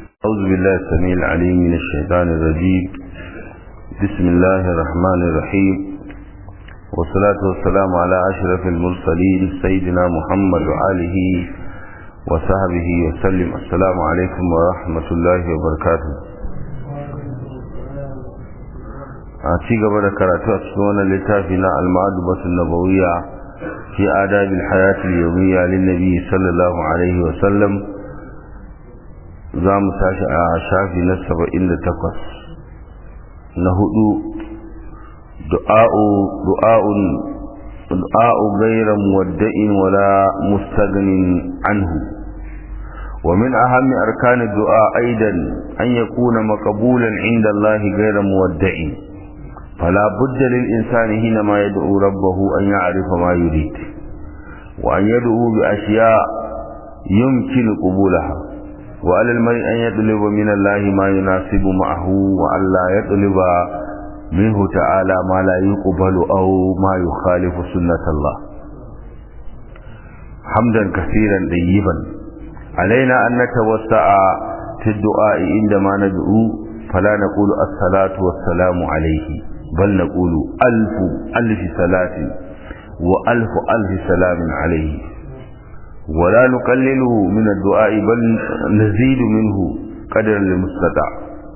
أعوذ بالله السميع العليم من الشيطان الرجيم. بسم الله الرحمن الرحيم، والصلاة والسلام على أشرف المرسلين سيدنا محمد وآله وصحبه وسلم. السلام عليكم ورحمة الله وبركاته. أتيك بركاته أسنون لتافنا المعدبة النبوية في آداب الحياة اليومية للنبي صلى الله عليه وسلم. za mu tashi a shafi na 78 na hudu du'a'u ghayra muwadda'in wala mustaghnin anhu. wa min ahammi arkan ad-du'a aidan an yakuna maqbulan 'inda Allah ghayra muwadda'in, fala budda lil insani hina ma yad'u rabbahu an ya'rifa ma yurid wa an yad'u bi ashya' yumkin qabulaha. وعلى المرء أن يطلب من الله ما يناسب معه، وأن لا يطلب منه تعالى ما لا يقبل أو ما يخالف سنة الله. حمدا كثيرا طيبا علينا أن نتوسع في الدعاء عندما ندعو، فلا نقول الصلاة والسلام عليه، بل نقول ألف صلاة وألف سلام عليه، ولا نقلله من الدعاء بل نزيد منه قدر المستطاع.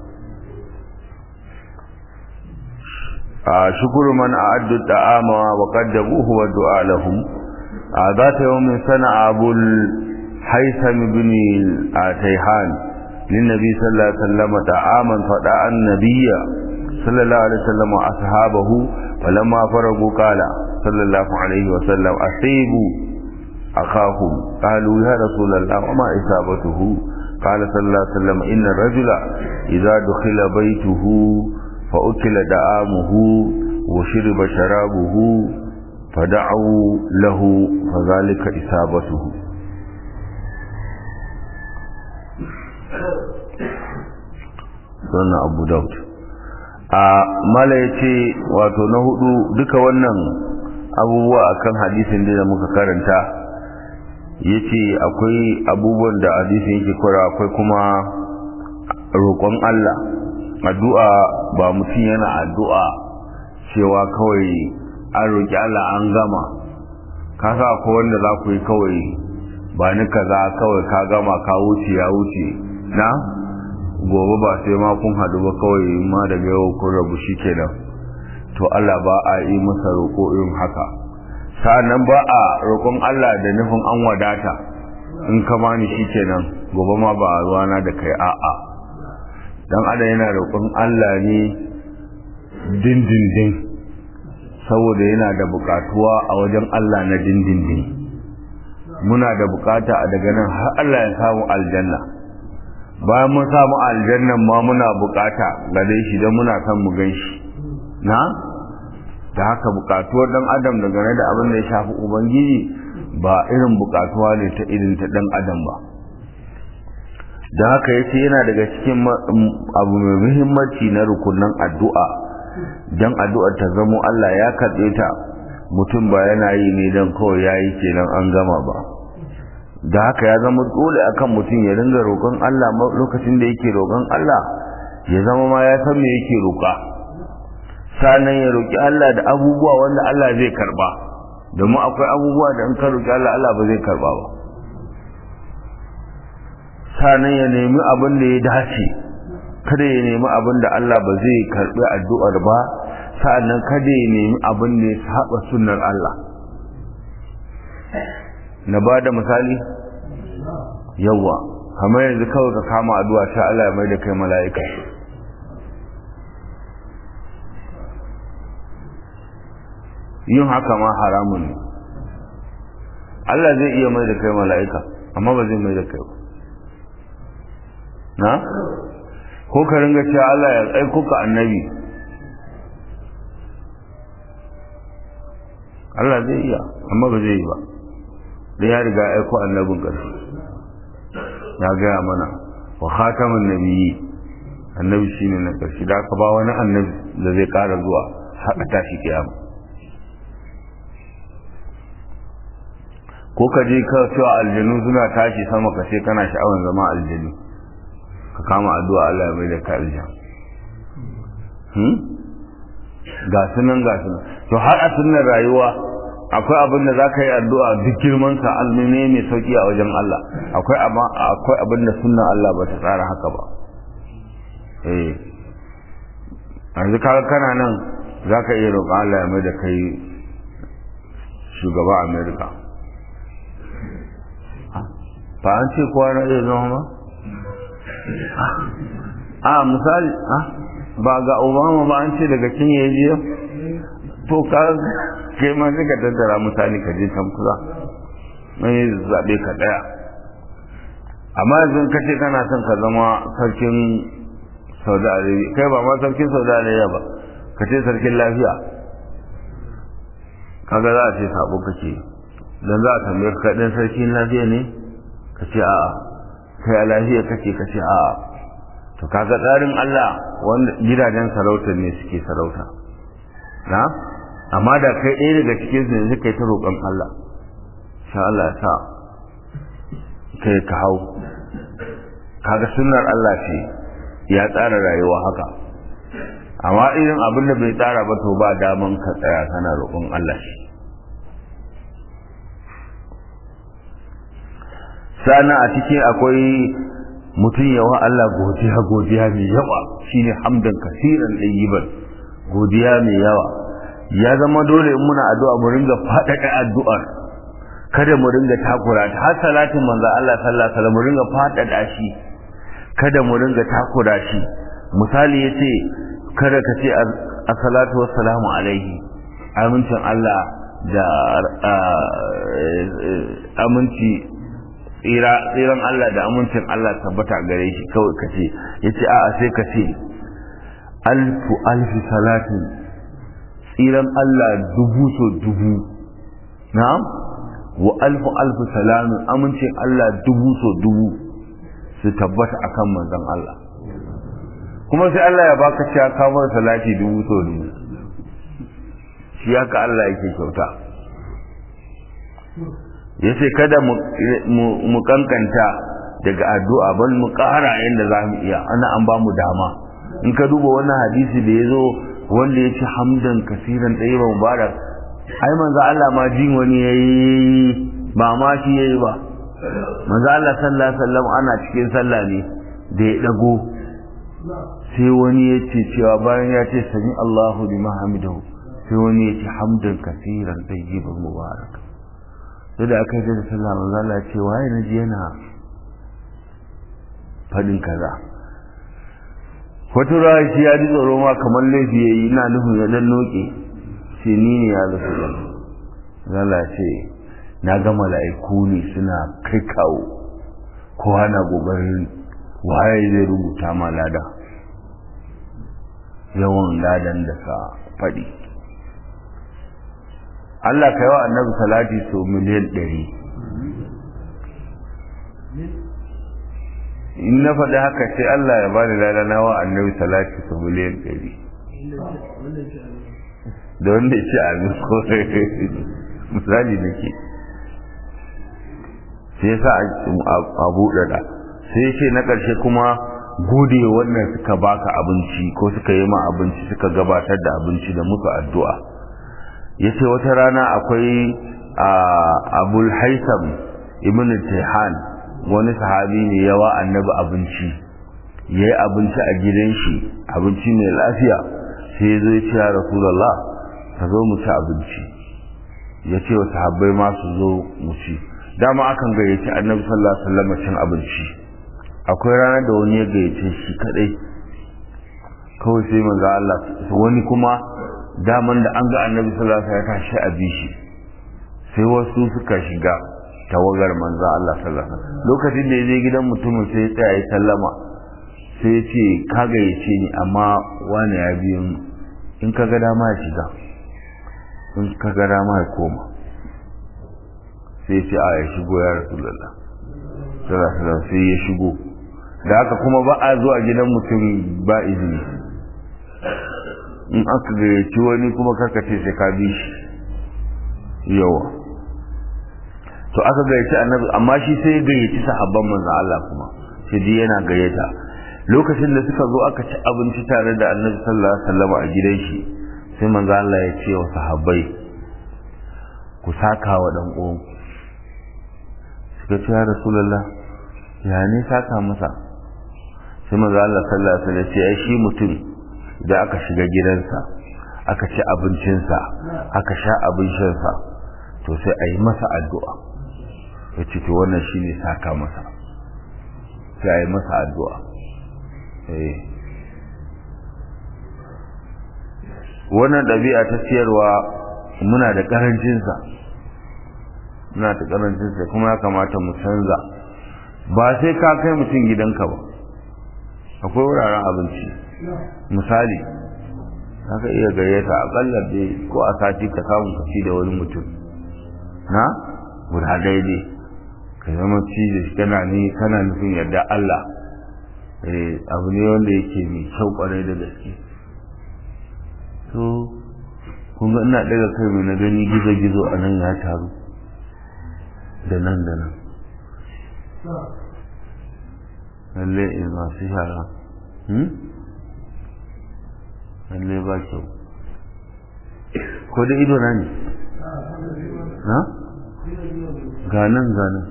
شكر من أعد الطعام وقدموه والدعاء لهم. ذات يوم صنع أبو الهيثم بن تيهان للنبي صلى الله عليه وسلم طعاما، فدعا النبي صلى الله عليه وسلم وأصحابه، فلما فرغوا قال صلى الله عليه وسلم: أصيبوا أخاهم. قالوا: يا رسول الله وما إصابته؟ قال صلى الله عليه وسلم: إن الرجل إذا دخل بيته فأكل دعامه وشرب شرابه فدعوا له فذلك إصابته. سنة أبو داود. mala yace wato na hudu duka wannan abubuwa akan hadisin da muka karanta, yace akwai abubuwan da hadisin yake kora, akwai kuma roƙon Allah. Addu'a ba mutum yana addu'a cewa kawai an roƙi Allah an gama. Kasa akwai wanda za ku yi kawai ba ni kaza kawai ka gama ka wuce ya wuce na gobe ba sai ma kun hadu ba, kawai ma daga yau kun rabu shikenan. To Allah ba a yi masa roƙo irin haka. Sa'annan ba a roƙon Allah da nufin an wadata, in ka bani shikenan gobe ma ba ruwana da kai. A'a, dan adam yana roƙon Allah ne dindindin, saboda yana da buƙatuwa a wajen Allah na dindindin. Muna da buƙata a daga nan har Allah ya samu aljanna. Bayan mun samu aljannan ma muna buƙata gare shi dan muna son mu gan shi. Na da haka bukatuwar dan adam dangane da abin da ya shafi ubangiji ba irin bukatuwa ne ta irin ta dan adam ba. Da haka yace yana daga cikin abu mai muhimmanci na rukunin addu'a, dan addu'ar ta zamo Allah ya karbe ta, mutum ba yana yi ne dan kawai yayi kenan an gama ba. Da haka ya zama dole akan mutum ya ringa roƙon Allah lokacin da yake roƙon Allah, ya zama ma ya san me yake roƙa. Sanan ya roƙi Allah da abubuwa wanda Allah zai karba, domin akwai abubuwa da in ka roƙi Allah, Allah ba zai karba ba. Sanan ya nemi abin da ya dace, kada ya nemi abin da Allah ba zai karbi addu'ar ba. Sanan kada ya nemi abin da ya saba sunnar Allah. Na bada misali yawa, kamar yanzu kawai ka kama addu'a sha Allah ya mai da kai mala'ika. Yin haka ma haramun ne. Allah zai iya mai da kai mala'ika, amma ba zai mai da kai ba. Na? Ko ka ringa cewa Allah ya aiko ka annabi. Allah zai iya, amma ba zai yi ba. Da ya riga aiko annabin ƙarshe. Ya gaya mana, wa khatamun nabiyyi, annabi shine na ƙarshe, da aka ba wani annabi da zai ƙara zuwa haka tashi kiyama. ko ka je ka cewa aljanu suna tashi sama ka ce kana sha'awar zama aljanu, ka kama addu'a Allah ya mai da ka aljanna ga sunan to har a sunnar rayuwa akwai abin da zaka yi addu'a duk girman sa almene mai sauki a wajen Allah akwai abin da sunnar Allah ba ta tsara haka ba yanzu kaga kana nan zaka iya roƙon Allah ya mai da kai shugaba America ba an ce kowa na iya zama ba misali ba ga Obama ba an ce daga cin ya jiya to ka kai ma sai ka tattara misali ka je can kusa mai zaɓe ka ɗaya amma yanzu ka ce kana son ka zama sarkin Saudi Arabia kai ba ma sarkin Saudi Arabia ba ka ce sarkin lafiya kaga za a ce sabo kake dan za a tambaye ka ɗan sarkin lafiya ne ka ce a'a kai a lafiya kake ka ce a'a to kaga tsarin Allah wanda gidajen sarauta ne suke sarauta na amma da kai ɗaya daga cikin su ne suka yi ta roƙon Allah sha Allah ya sa kai ka hau kaga sunnar Allah ce ya tsara rayuwa haka amma irin abin da bai tsara ba to ba daman ka tsaya kana roƙon Allah shi sana a cikin akwai mutum yawa Allah godiya mai yawa shine hamdan kasiran ɗayyiban godiya mai yawa ya zama dole in muna addu'a mu ringa faɗaɗa addu'ar kada mu ringa takura ta har salatin manzo Allah sallallahu alaihi wasallam mu ringa faɗaɗa shi kada mu ringa takura shi misali yace kada ka ce assalatu wassalamu alaihi amincin Allah da aminci tsiran Allah da amincin Allah tabbata gare shi kawai ka ce yace a'a sai ka ce alfi salatin tsiran Allah dubu so dubu na'am wa alfu salamin amincin Allah dubu so dubu su tabbata akan manzon Allah kuma sai Allah ya baka cewa kamar salati dubu so dubu shi haka Allah yake kyauta yace kada mu kankanta daga addu'a bal mu ƙara yanda zamu iya ana an ba mu dama in ka duba wannan hadisi da yazo wanda yace hamdan kaseeran tayyiba mubarak ai manzo Allah ma jin wani yayi ba ma shi yayi ba manzo Allah sallallahu alaihi wasallam ana cikin sallah ne da ya dago sai wani yace cewa bayan ya ce sami Allahu liman hamidahu sai wani yace hamdan kaseeran tayyiba mubarak sai da aka yi da sallah manzo Allah ya ce waye naji yana fadin kaza wata rawa shi ya ji tsoro ma kamar laifi yayi ina nufin ya dan noke sai ni ne ya zafi da Allah ce na ga mala'iku ne suna kai kawo kowa na gobarin waye zai rubuta ma lada yawan ladan da ka faɗi Allah ka yi wa annabi salati so miliyan 100 in na faɗi haka sai Allah ya bani lalana wa annabi salati so miliyan 100 da wanda ya ce amin ko misali nake sai yasa a buɗe da sai ya ce na ƙarshe kuma gode wannan suka baka abinci ko suka yi ma abinci suka gabatar da abinci da musu addu'a yace wata rana akwai Abul Haitham ibn Tayhan wani sahabi ne yawa annabi abinci yayi abinci a gidan shi abinci mai lafiya sai yazo ya ce ya Rasulullah ka zo mu ci abinci yace wa sahabbai ma su zo mu ci dama akan gayyaci annabi sallallahu alaihi wasallam cin abinci akwai ranar da wani ya gayyace shi kadai kawai sai manzo Allah wani kuma daman da an ga annabi sallallahu alaihi wasallam ya tashi a bishi sai wasu suka shiga tawagar manzo Allah sallallahu alaihi wasallam lokacin da yaje gidan mutumin sai ya tsaya ya sallama sai ya ce ka gayyace ni amma wani ya biyo in ka ga dama ya shiga in ka ga dama ya koma sai ya ce a ya shigo ya Rasulullah sallallahu alaihi wasallam sai ya shigo da haka kuma ba a zuwa gidan mutum ba izini in aka gayyaci wani kuma karkace sai ka bi shi yawa to aka gayyaci annabi amma shi sai ya gayyaci sahabban manzon Allah kuma sai dai yana gayyata lokacin da suka zo aka ci abinci tare da Annabi sallallahu alaihi wasallam a gidan shi sai manzo Allah ya ce wa sahabbai ku saka wa dan uwan suka ce ya Rasulullah ya ne saka masa sai manzo Allah sallallahu alaihi wasallam ya ce ai shi mutum idan aka shiga gidansa aka ci abincinsa aka sha abincinsa to sai a yi masa addu'a ya ce to wannan shi ne saka masa sai a yi masa addu'a wannan ɗabi'a ta ciyarwa muna da ƙarancinsa kuma ya kamata mu canza ba sai ka kai mutum gidanka ba akwai wuraren abinci misali haka iya gayyata akalla dai ko a sati ka samu kaci da wani mutum na guda daidai ka zama ci da shi kana nufin yadda Allah abu ne wanda yake mai kyau kwarai da gaske to kun ga ina daga kai mai na gani gizo-gizo a nan ya taru da nan lalle masu shara lalle ba kyau ko da ido na ne na ganin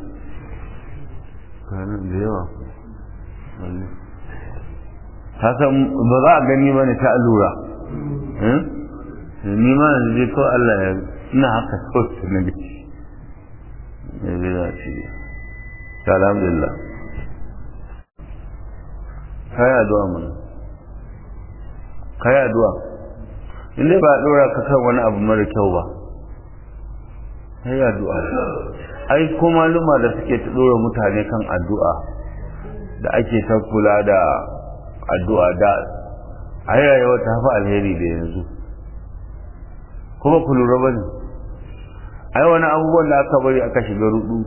da yawa ta san ba za a gani ba ne ta allura ni ma yanzu zai kawai Allah ya ina haka kawai na gaci ya zai za ce ta alhamdulillah kayi addu'a mana kayi addu'a inda ba a ɗora ka kan wani abu mara kyau ba kayi addu'a ai ko maluma da suke ta ɗora mutane kan addu'a da ake ta kula da addu'a da ai rayuwa ta fi alheri da yanzu kuma ku lura ba ne ai wani abubuwan da aka bari aka shiga rudu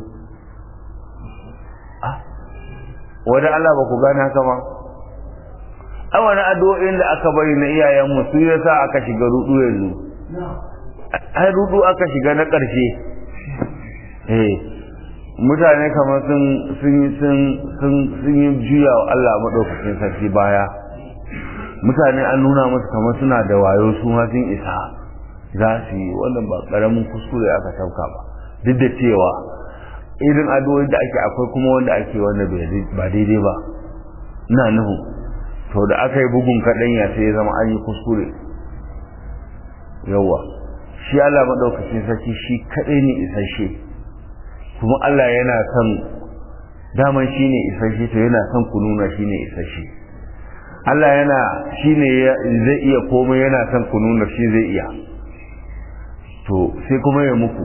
wani Allah ba ku gane haka ba ai wani addu'o'in da aka bari na iyayenmu su yasa aka shiga rudu yanzu ai rudu aka shiga na ƙarshe mutane kamar sun yi juya wa Allah maɗaukakin sarki baya mutane an nuna musu kamar suna da wayo su ma sun isa za su yi wannan ba ƙaramin kuskure aka sauka ba duk da cewa irin addu'o'i da ake akwai kuma wanda ake wanda ba daidai ba ina nuhu to da aka yi bugun kaɗanya sai ya zama an yi kuskure yawa shi Allah maɗaukakin sarki shi kaɗai ne isasshe kuma Allah yana son daman shi ne isasshe to yana son ku nuna shi ne isasshe Allah yana shi ne zai iya komai yana son ku nuna shi zai iya to sai kuma ya muku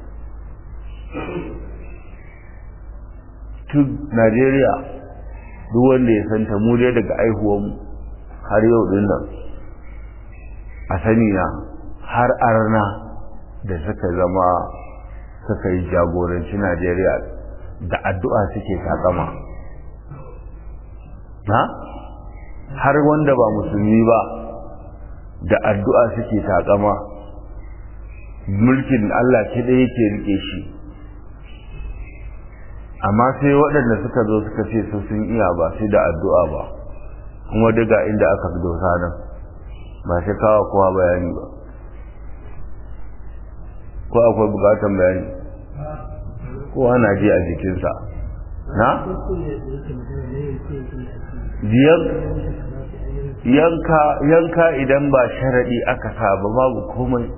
tun Najeriya duk wanda ya santa mu dai daga aihuwanmu har yau din nan a sani na har arna da suka zama suka yi jagoranci Najeriya da addu'a suke takama na har wanda ba musulmi ba da addu'a suke takama mulkin Allah ce da yake rike shi amma sai waɗanda suka zo suka ce su sun iya ba sai da addu'a ba kuma daga inda aka fi dosa nan ba sai kawo kowa bayani ba ko akwai bukatan bayani kowa na ji a jikinsa na? yanka idan ba sharaɗi aka sa ba babu komai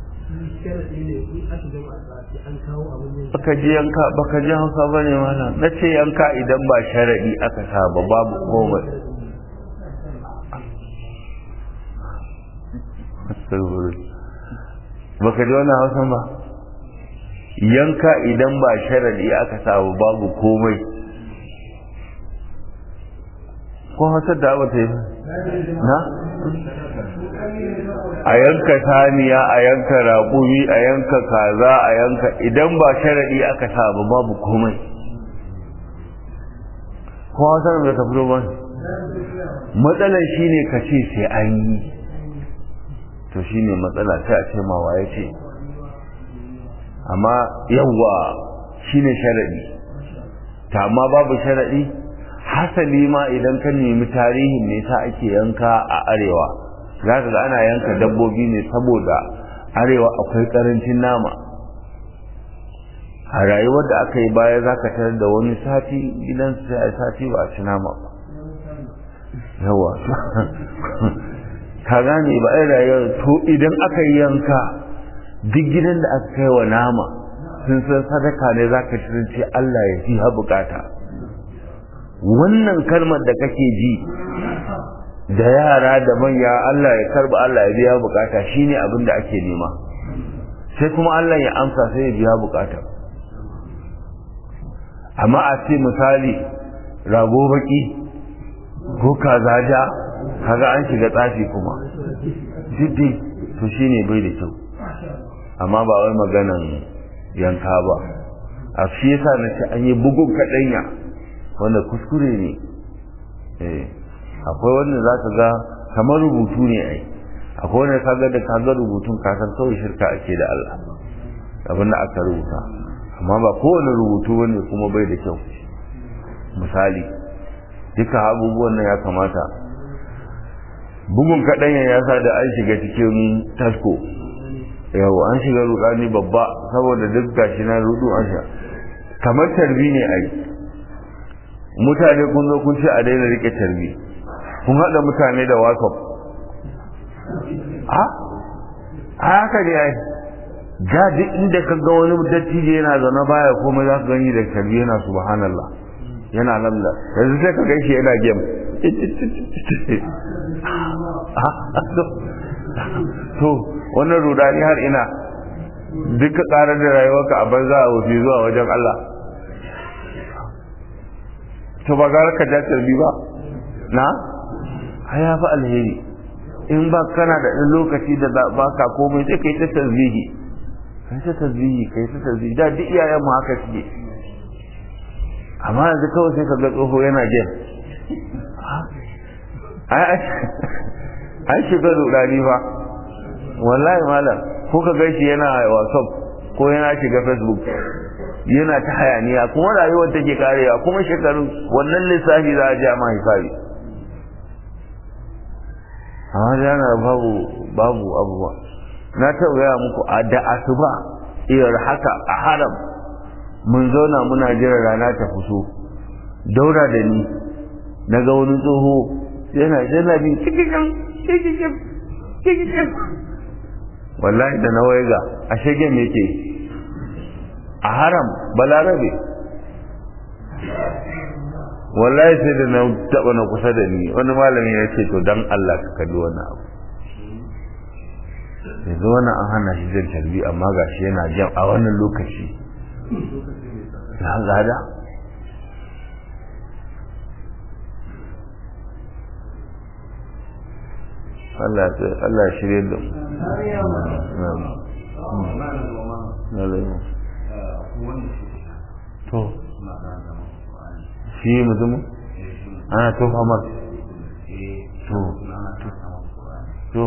baka ji hausa ba ne mana na ce yanka idan ba sharaɗi aka sa ba babu komai baka ji wannan hausan ba yanka idan ba sharaɗi aka sa ba babu komai ko hausar da abu ta yi na? a yanka saniya a yanka raƙumi a yanka kaza a yanka idan ba sharaɗi aka sa ba babu komai ko hausar da ta fito ba matsalar shi ne ka ce sai an yi to shi ne matsala sai a ce mawa ya ce amma yawwa shi ne sharaɗi ta amma babu sharaɗi hasali ma idan ka nemi tarihin me yasa ake yanka a arewa za ka ga ana yanka dabbobi ne saboda arewa akwai karancin nama. a rayuwar da aka yi baya za ka tarar da wani sati gidan sai a sati ba a ci nama ba yawa ka gane ba ai rayuwar to idan aka yi yanka duk gidan da aka kai wa nama sun san sadaka ne za ka ci ce Allah ya fi ha bukata. wannan kalmar da kake ji da yara da manya Allah ya karba Allah ya biya bukata shine abin da ake nema sai kuma Allah ya amsa sai ya biya bukata. amma a ce misali rago baki ko kazaja kaga an shiga tsafi kuma diddi to shine bai da kyau amma ba wai maganan yanka ba. a shi yasa nace an yi bugun kadanya wanda kuskure ne. akwai wanda za ka ga kamar rubutu ne ai akwai wanda ka ga da ka ga rubutun ka san kawai shirka ake da Allah abinda aka rubuta amma ba kowane rubutu wanda kuma bai da kyau. misali duka abubuwan nan ya kamata bugun kaɗanya ya sa da an shiga cikin tasko yau an shiga rudani babba saboda duk gashi na rudu an sha kamar tarbi ne ai mutane kun zo kun ce a daina rike tarbi kun haɗa mutane da WhatsApp a haka ne ai ga duk inda ka ga wani dattijo yana zaune baya komai za ka gani da tarbi yana subhanallah yana lamla yanzu sai ka gaishe yana game to wannan rudani har ina duka ƙarar da rayuwarka a banza a wuce zuwa wajen Allah to ba gara ka ja tarbi ba na haya fa alheri in ba kana da ɗan lokaci da ba ka komai sai kai ta tasbihi kai ta tasbihi da duk iyayen mu haka suke amma yanzu kawai sai ka ga tsoho yana jin ai shiga rudani fa wallahi malam ko ka gaishe yana WhatsApp ko yana shiga Facebook yana ta hayaniya kuma rayuwar take karewa kuma shekaru wannan lissafi za a ja ma hisabi amma yana babu abubuwa. na taɓa muku a da asuba iyar haka a haram mun zauna muna jira rana ta fito daura da ni na ga wani tsoho yana bin kikikin wallahi da na waiga a shagen yake a haram balarabe wallahi sai da na taba na kusa da ni wani malami ya ce to dan Allah ka kalli wannan abu yanzu wannan an hana shi jan tarbi amma gashi yana jan a wannan lokaci ya gada Allah ya shirye da mu to shi mutum ana to famar to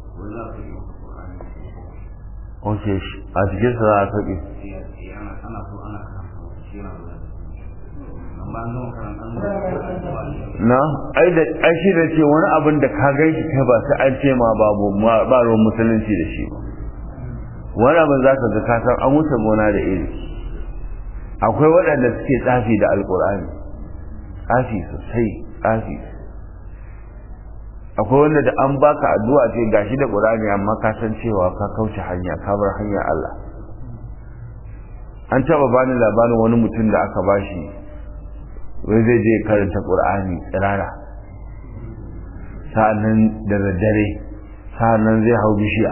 oke a cikin sa za a taɓi na ai shi da ce wani abin da ka gan shi kai ba sai an ce ma ba ruwan musulunci da shi ba wani abin za ka ga ka san an wuce gona da iri. akwai waɗanda suke tsafi da alƙur'ani tsafi sosai tsafi akwai wanda da an baka addu'a ce gashi da ƙur'ani amma ka san cewa ka kauce hanya ka bar hanyar Allah. an taɓa bani labarin wani mutum da aka bashi wai zai je karanta ƙur'ani tsirara sa'annan da daddare sa'annan zai hau bishiya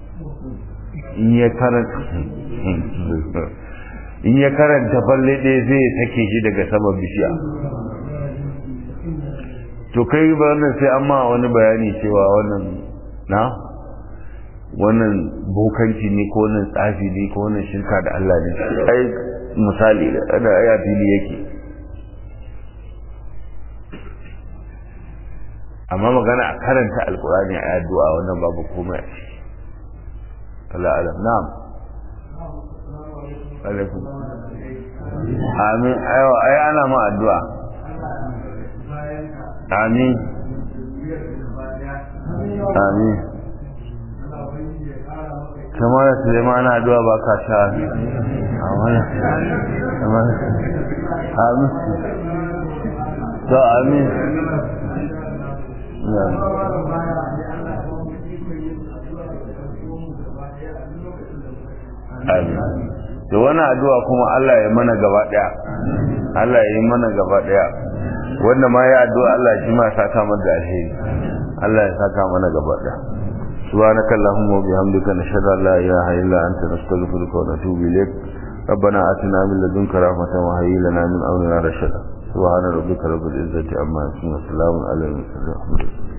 in ya karanta falle ɗaya zai sake shi daga saman bishiya. to kai ba wannan sai an ma wani bayani cewa wannan bokanci ne ko wannan tsafi ne ko wannan shirka da Allah ne ai misali da aya fili yake amma magana a karanta alkurani a addu'a wannan babu komai Allah alam na'am alaikum amin ai ana ma addu'a amin amin kamar da Suleiman addu'a ba ka sha amin to amin amin to wannan addu'a kuma Allah ya mana gaba daya Allah ya yi mana gaba daya wanda ma ya addu'a Allah shi ma saka mana da alheri Allah ya saka mana gaba daya سبحانك اللهم وبحمدك نشهد ان لا اله الا انت نستغفرك ونتوب اليك ربنا آتنا من لدنك رحمة وهيئ لنا من امرنا رشدا سبحان ربك رب العزة عما يصفون وسلام على المرسلين